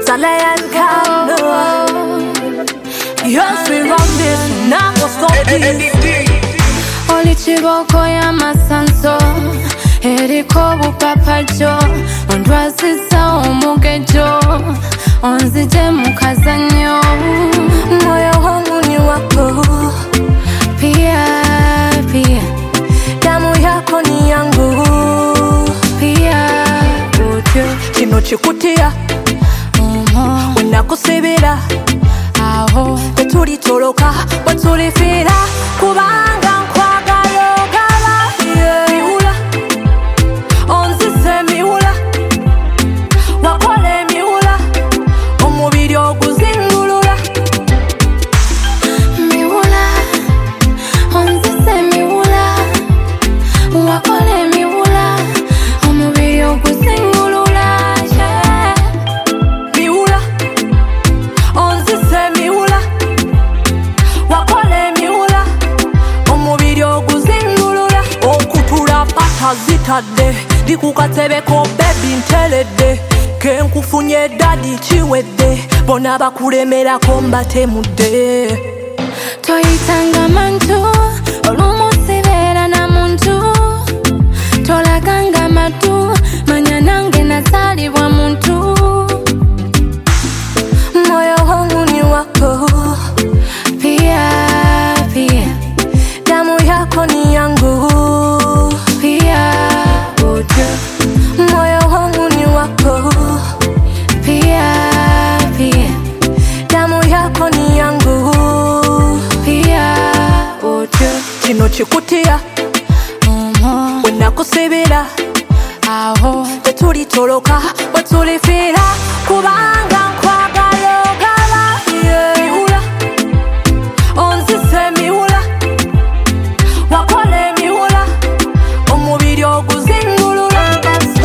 Italian candle. Yes, we run this, now go stop this. Oli chiboko ya masanso eriko bupapajo ondwazisa omugejo onzije mukazanyo moyo wangu ni wako pia pia damu yako ni yangu pia utyo kino chikutia wenakusibira aho tetulitoloka bwetulifira kubanga nkwagala ogaba miwula onzise miwula wakola emiwula omubiri oguzingulula miwula onzise miwula wakola emiwula omubiri oguzingulula miwula onzise miwula wakola emiwula omubiri oguzingulula okutula pata zitadde ndikukatebeko bebi nteredde kenkufunye dadi kiwedde bona bakulemerako mbatemudde toyitanga mantu olumusibera na muntu tolaganga matu manya nange nazalibwa muntu moyo wangu ni wako pia pia damu yako ni yangu pia utyo moyo wangu ni wako pia pia damu yako ni yangu pia utyo kino chikutia wenakusibira aho tetulitoloka bwetulifira kubanga nkwagala ogaba miwula onzise miwula wakola emiwula omubiri oguzingulula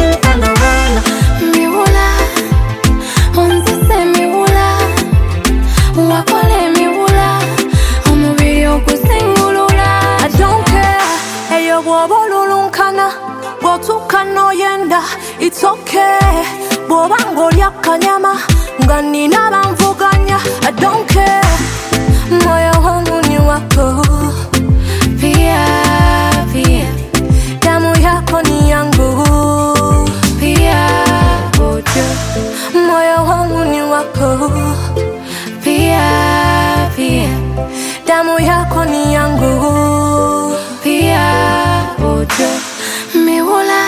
miwula onzise miwula wakola emiwula omubiri oguzingulula I don't care eyo bwoba olulunkana bwotuuka noyenda it's okay bwoba ng'olya kanyama nga nina banvuganya I don't care moyo wangu ni wako pia pia damu yako ni yangu pia utyo moyo wangu ni wako pia pia damu yako ni yangu pia utyo miwula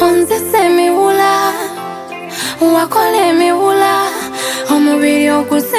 onzise miwula wakola emiwula omubiri oguzingulula